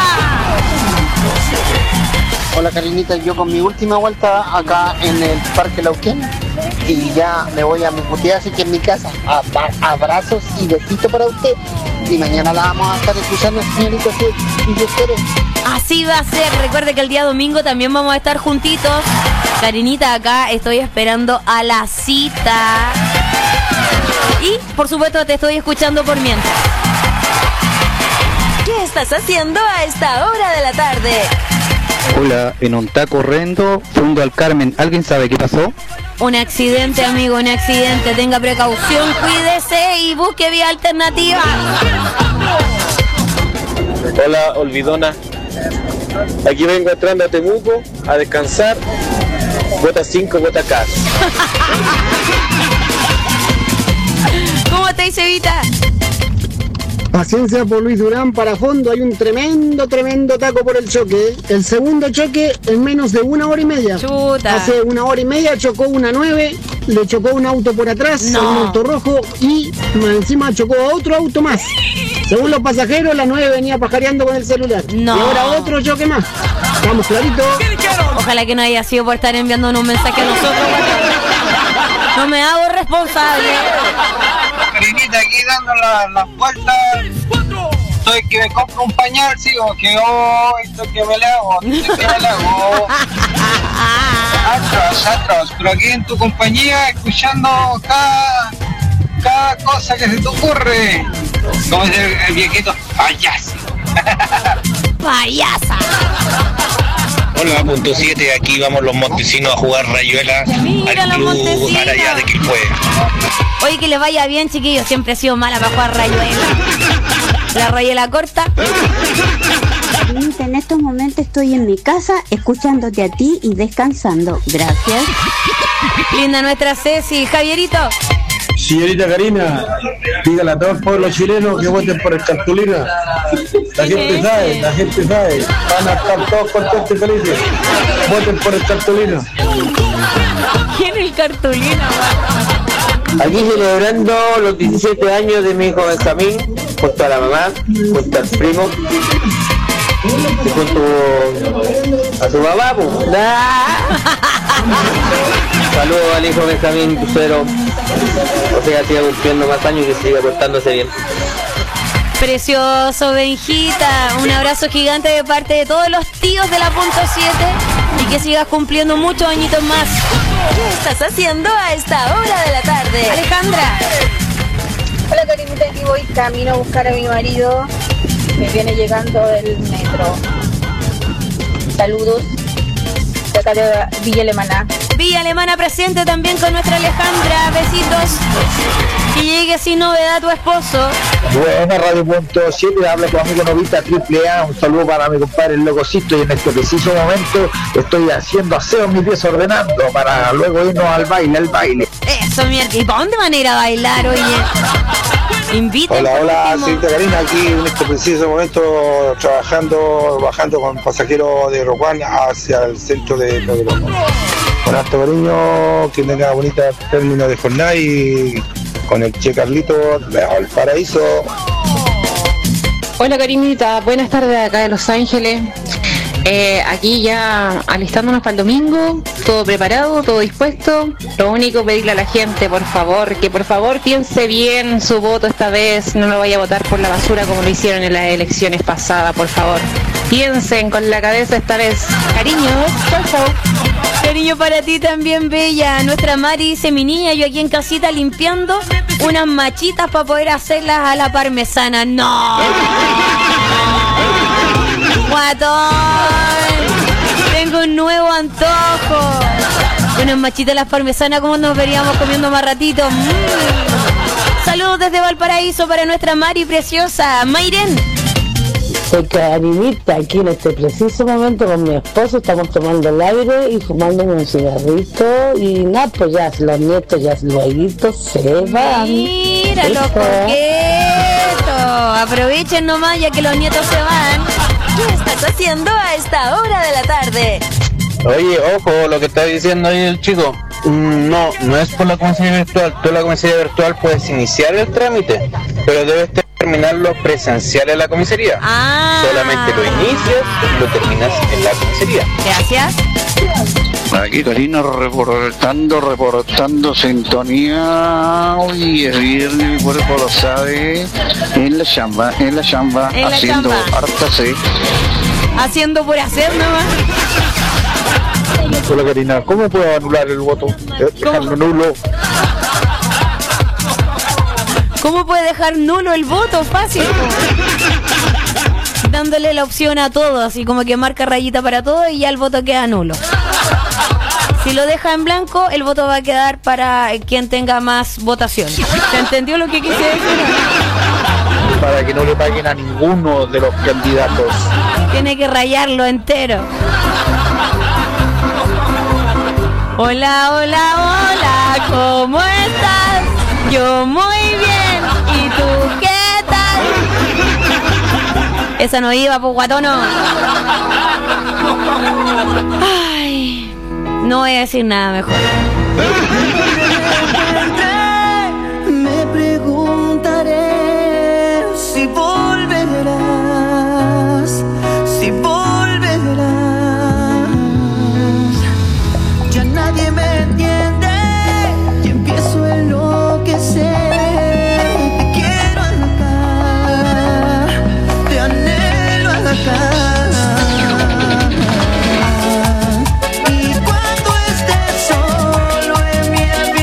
Speaker 23: Hola Karinita, yo con mi última vuelta acá en el Parque Lauquén y ya me voy a mi puteada, así que en mi casa. Abrazos y besitos para usted. Y mañana la vamos a estar escuchando, señorita, si Dios quiere.
Speaker 4: Así va a ser. Recuerde que el día domingo también vamos a estar juntitos. Karinita, acá estoy esperando a la cita. Y, por supuesto, te estoy escuchando por mientras.
Speaker 6: ¿Qué estás haciendo a esta hora de la tarde?
Speaker 11: Hola, en un taco corriendo, rumbo al Carmen. ¿Alguien sabe qué pasó?
Speaker 4: Un accidente, amigo, un accidente. Tenga precaución, cuídese y busque vía alternativa.
Speaker 8: Hola, olvidona. Aquí vengo entrando a Temuco a descansar. Bota 5, bota casa.
Speaker 4: ¿Cómo estáis, Evita?
Speaker 24: Paciencia por Luis Durán, para fondo hay un tremendo taco por el choque. El segundo choque en menos de 1 hora y media.
Speaker 4: Chuta.
Speaker 24: Hace 1 hora y media chocó una 9, le chocó un auto por atrás, a un auto rojo y más encima chocó a otro auto más. Según los pasajeros, la 9 venía pajareando con el celular.
Speaker 4: No.
Speaker 24: Y ahora otro choque más. Vamos, clarito.
Speaker 4: Ojalá que no haya sido por estar enviándonos un mensaje a nosotros. No me hago responsable.
Speaker 23: Karinita, aquí dando las vueltas. Estoy que me compro un pañal, sigo que estoy que me le hago, Atrás, pero aquí en tu compañía, escuchando cada cosa que se te ocurre. Como es el viejito, payaso.
Speaker 4: Payasa.
Speaker 7: Hola, .7, aquí vamos los montesinos a jugar rayuela al club Arayá de Quilpué.
Speaker 4: Oye, que les vaya bien, chiquillos. Siempre he sido mala para jugar rayuela. La rayuela corta.
Speaker 25: En estos momentos estoy en mi casa escuchándote a ti y descansando. Gracias.
Speaker 4: Linda nuestra Ceci. Javierito.
Speaker 26: Señorita Karina, dígale a todo el pueblo chileno que voten por el Cartulina. La gente sabe. Van a estar todos contentos y felices. Voten por el Cartulina.
Speaker 4: ¿Quién es el Cartulina?
Speaker 27: Aquí celebrando los 17 años de mi hijo Benjamín, junto a la mamá, junto al primo y junto a su papá. Saludos al hijo Benjamín Crucero, o sea, siga cumpliendo más años y que siga portándose bien.
Speaker 4: Precioso, Benjita. Un abrazo gigante de parte de todos los tíos de la .7 y que sigas cumpliendo muchos añitos más.
Speaker 6: ¿Qué estás haciendo a esta hora de la tarde?
Speaker 4: Alejandra.
Speaker 28: Hola, Karinita, aquí voy camino a buscar a mi marido que viene llegando del metro. Saludos de acá de Villa Alemana.
Speaker 4: Villa Alemana presente también con nuestra Alejandra. Besitos. Que llegue sin novedad tu esposo.
Speaker 1: Buena, Radio.7, habla con amigo Novita AAA. Un saludo para mi compadre el Lococito. Y en este preciso momento estoy haciendo aseo en mis pies, ordenando para luego irnos al baile.
Speaker 4: Eso, mierda. ¿Y para dónde van a ir a bailar, oye? Inviten.
Speaker 26: Hola, señorita Karina, aquí en este preciso momento bajando con pasajeros de Rojuan hacia el centro de Pedro. Con harto cariño, que tenga bonita término de jornada y con el Che Carlito de Valparaíso.
Speaker 14: Hola Karinita, buenas tardes acá de Los Ángeles. Aquí ya alistándonos para el domingo, todo preparado, todo dispuesto. Lo único pedirle a la gente, por favor, que por favor piense bien su voto esta vez, no lo vaya a votar por la basura como lo hicieron en las elecciones pasadas, por favor. Piensen con la cabeza esta vez. Cariños, chao.
Speaker 4: Cariño para ti también, bella. Nuestra Mari dice, mi niña, yo aquí en casita limpiando unas machitas para poder hacerlas a la parmesana. ¡No! ¡Guatón! Tengo un nuevo antojo. Unas machitas a las parmesanas, como nos veríamos comiendo más ratito. Saludos desde Valparaíso para nuestra Mari preciosa. Mayren.
Speaker 15: Karinita, aquí en este preciso momento con mi esposo estamos tomando el aire y fumando un cigarrito y nada, pues ya los nietos ya luego se van.
Speaker 4: Mira los coquetos, aprovechen nomás ya que los nietos se van.
Speaker 6: ¿Qué estás haciendo a esta hora de la tarde?
Speaker 12: Oye, ojo, lo que está diciendo ahí el chico, no es por la comisaría virtual. Tú en la comisaría virtual puedes iniciar el trámite, pero debes terminarlo presencial en la comisaría. Solamente lo inicias y lo terminas en la comisaría.
Speaker 4: Gracias.
Speaker 11: Aquí Karina reportando sintonía. Hoy es viernes, mi cuerpo lo sabe. En la chamba, haciendo harta C.
Speaker 4: Haciendo por hacer nomás.
Speaker 1: Hola Karina, ¿cómo puedo anular el voto? Dejarlo nulo.
Speaker 4: ¿Cómo puede dejar nulo el voto? Fácil. Dándole la opción a todo, así como que marca rayita para todo y ya el voto queda nulo. Si lo deja en blanco, el voto va a quedar para quien tenga más votación. ¿Se entendió lo que quise decir?
Speaker 1: Para que no le paguen a ninguno de los candidatos.
Speaker 4: Tiene que rayarlo entero. Hola, ¿cómo estás? Yo muy bien, ¿y tú qué tal? Esa no iba, pues guatono. Ay, no voy a decir nada mejor.
Speaker 3: Me preguntaré si volverás, Ya nadie me entiende y empiezo a enloquecer. Te quiero acá, te anhelo acá. Y cuando estés solo en mi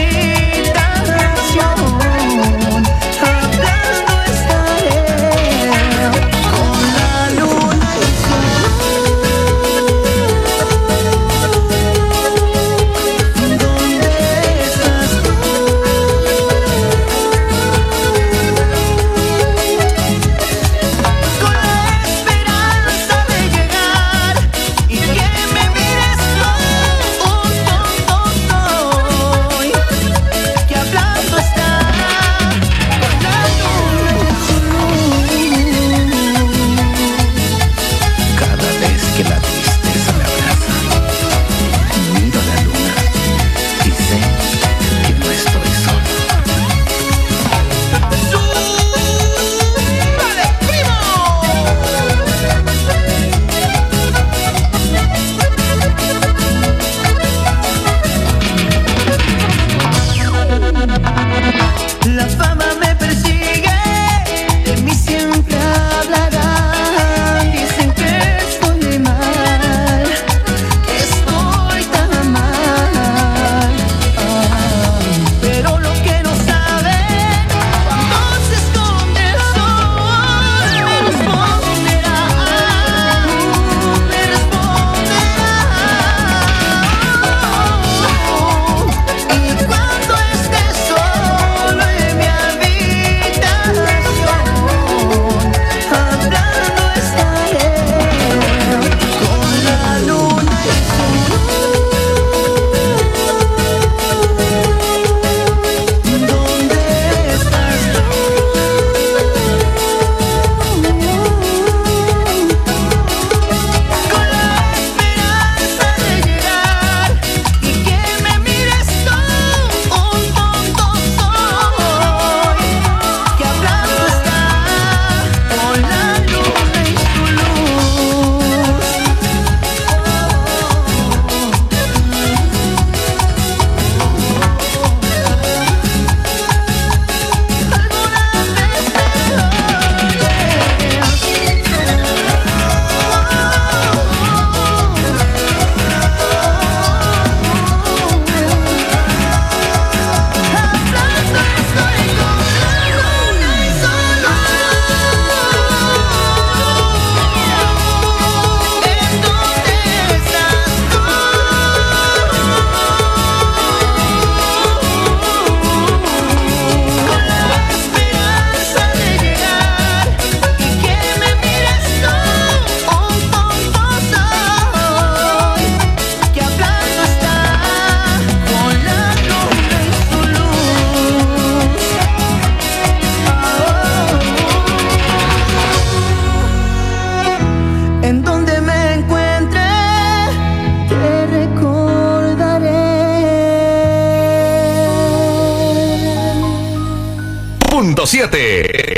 Speaker 2: 107.7.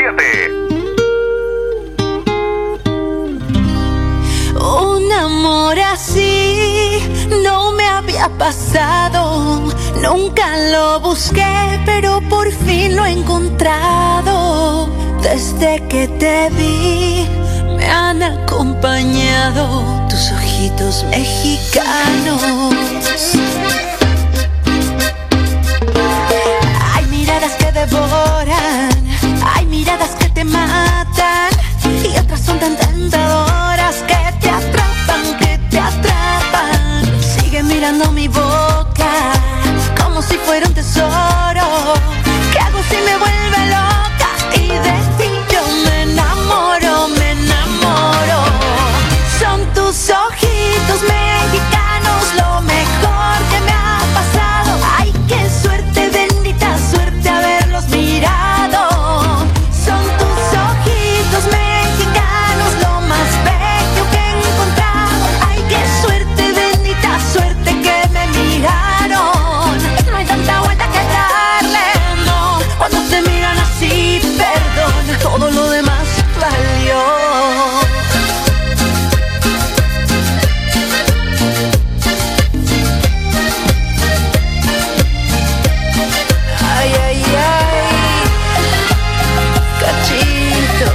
Speaker 3: Un amor así no me había pasado, nunca lo busqué, pero por fin lo he encontrado. Desde que te vi me han acompañado tus ojitos mexicanos. Hay miradas que devoran, hay miradas que te matan, y otras son tan tentadoras que te atrapan, Sigue mirando mi boca como si fuera un tesoro. ¿Qué hago si me vuelve loca? Y de ti yo me enamoro, Son tus ojitos mexicanos lo mejor que me ha pasado. Ay, qué suerte, bendita suerte haberlos mirado. Son tus ojitos mexicanos lo más bello que he encontrado. Ay, qué suerte, bendita suerte que me miraron. No hay tanta vuelta que darle, no. Cuando te miran así, perdón, todo lo demás valió. Ay, ay, ay, cachito.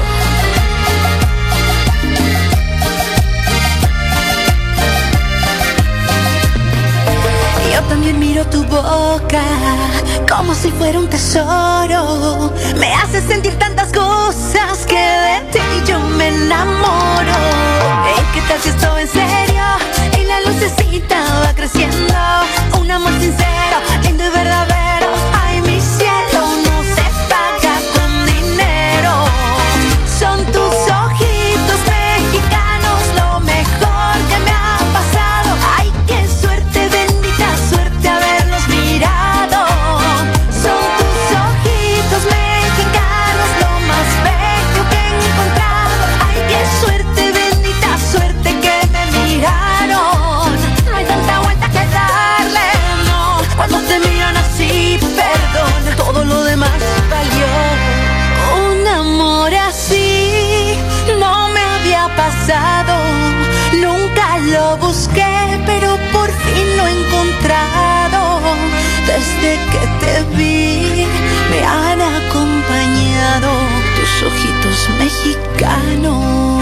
Speaker 3: Yo también miro tu boca como si fuera un tesoro. Me hace sentir tantas cosas que de ti yo me enamoro. ¿Qué tal si esto en serio? Y la lucecita va creciendo. Un amor sincero, lindo y verdadero. Ay, mi cielo no se paga con dinero. Son tus ojitos mexicanos lo mejor que me ha pasado. Ay, qué suerte, bendita suerte haberlos mirado. Son tus ojitos mexicanos lo más bello que he encontrado. Ay, qué suerte, bendita suerte que me miraron. No hay tanta vuelta que darle, no. Cuando te miran así, perdón, todo lo demás valió. Un amor así no me había pasado, nunca lo busqué, pero por fin lo he encontrado. Desde que te vi me han acompañado tus ojitos mexicanos.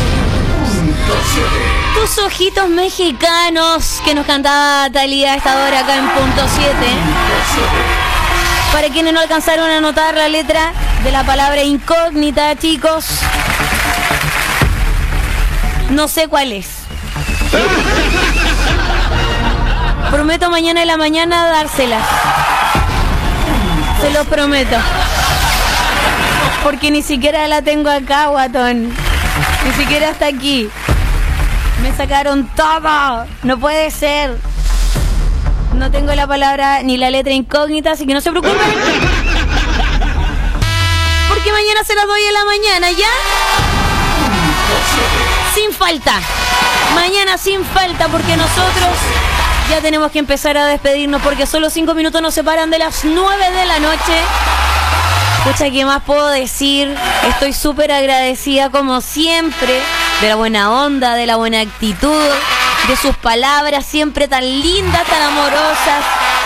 Speaker 4: Tus ojitos mexicanos que nos cantaba Thalía a esta hora acá en Punto 7. Para quienes no alcanzaron a anotar la letra de la palabra incógnita, chicos, no sé cuál es. Prometo mañana en la mañana dárselas. Se los prometo. Porque ni siquiera la tengo acá, guatón. Ni siquiera está aquí. Me sacaron todo. No puede ser. No tengo la palabra ni la letra incógnita, así que no se preocupen. Porque mañana se las doy en la mañana, ¿ya? Sin falta. Mañana sin falta, porque nosotros ya tenemos que empezar a despedirnos, porque solo 5 minutos nos separan de las 9 de la noche. Escucha, ¿qué más puedo decir? Estoy súper agradecida, como siempre, de la buena onda, de la buena actitud, de sus palabras siempre tan lindas, tan amorosas.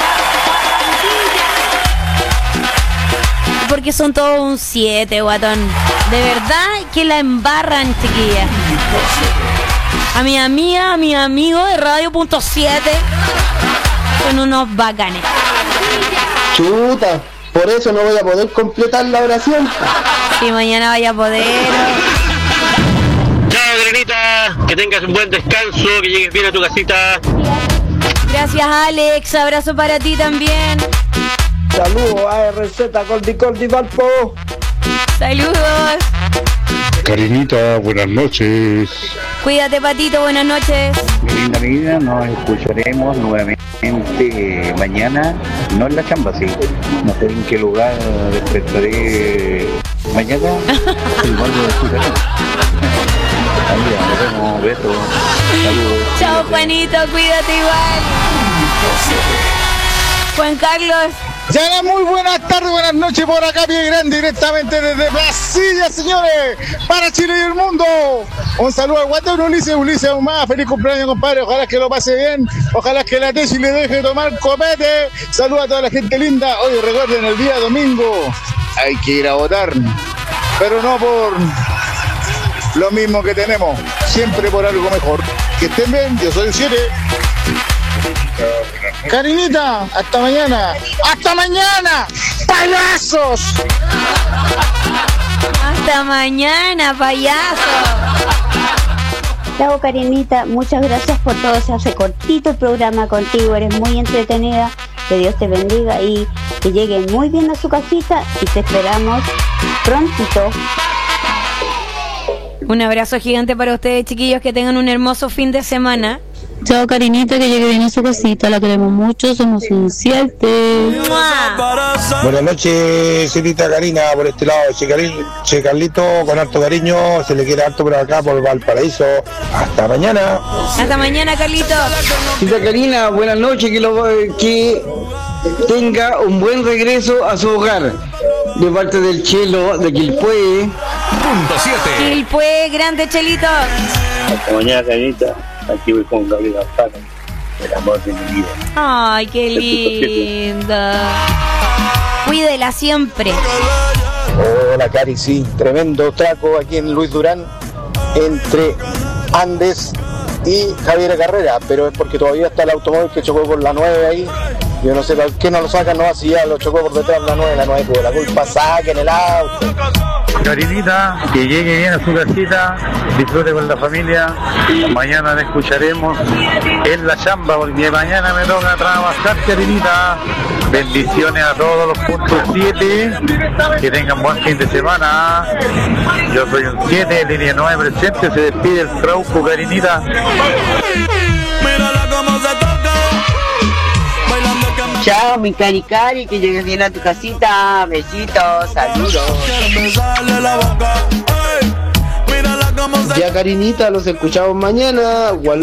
Speaker 4: Porque son todos un 7, guatón. De verdad que la embarran, chiquillas. A mi amiga, a mi amigo de Radio Punto 7 son unos bacanes.
Speaker 24: Chuta, por eso no voy a poder completar la oración.
Speaker 4: Sí, mañana vaya a poder.
Speaker 27: Chao, Granita, que tengas un buen descanso, que llegues bien a tu casita.
Speaker 4: Gracias, Alex, abrazo para ti también.
Speaker 24: Saludos a RZ Coldi Valpo.
Speaker 4: Saludos.
Speaker 10: Karinita, buenas noches.
Speaker 4: Cuídate, Patito, buenas noches.
Speaker 11: Linda vida, nos escucharemos nuevamente mañana, no en la chamba, sí. No sé en qué lugar despertaré mañana. Igual lo escucharemos. Nos vemos, besos. Saludos.
Speaker 4: Chao, Juanito, cuídate igual. Juan Carlos,
Speaker 2: Ya muy buenas tardes, buenas noches por acá, Pie Grande, directamente desde Brasilia, señores, para Chile y el mundo. Un saludo al guatón Ulises Humá, feliz cumpleaños, compadre, ojalá que lo pase bien, ojalá que la tesis le deje tomar copete. Saludos a toda la gente linda. Hoy recuerden, el día domingo hay que ir a votar, pero no por lo mismo que tenemos, siempre por algo mejor. Que estén bien, yo soy el 7. Karinita, hasta mañana. ¡Hasta mañana! ¡Payasos!
Speaker 4: Hasta mañana, payaso.
Speaker 25: Chao, Karinita, muchas gracias por todo. Se hace cortito el programa contigo, eres muy entretenida. Que Dios te bendiga y que lleguen muy bien a su casita y te esperamos prontito.
Speaker 4: Un abrazo gigante para ustedes, chiquillos, que tengan un hermoso fin de semana.
Speaker 5: Chao, Karinita, que llegue bien a su casita, la queremos mucho, somos un 7.
Speaker 26: Buenas noches, señorita Karina, por este lado, Che Carlito, con harto cariño, se le quiere harto por acá, por Valparaíso. Hasta mañana.
Speaker 4: Hasta mañana, Carlito.
Speaker 24: Señorita Karina, buenas noches, que tenga un buen regreso a su hogar. De parte del Chelo, de Quilpué.
Speaker 4: Quilpué, grande Chelito.
Speaker 11: Hasta mañana, Karinita. Aquí voy con Gabriel Alfaro, el amor de mi vida.
Speaker 4: Ay, qué linda. Cuídela siempre.
Speaker 2: Hola, Cari, sí, tremendo traco aquí en Luis Durán entre Andes y Javier Carrera, pero es porque todavía está el automóvil que chocó con la 9 ahí. Yo no sé por qué no lo sacan, no, así ya lo chocó por detrás la 9 tuvo la culpa, saquen el auto.
Speaker 11: Karinita, que llegue bien a su casita, disfrute con la familia. Mañana la escucharemos en la chamba, porque mañana me toca trabajar, Karinita. Bendiciones a todos los puntos 7, que tengan buen fin de semana. Yo soy un 7, línea 9 presente, se despide el Trauco, Karinita.
Speaker 3: Mírala cómo se toca.
Speaker 24: Chao, mi Cari, que llegues bien a tu casita. Besitos, saludos.
Speaker 2: Ya, Karinita, los escuchamos mañana.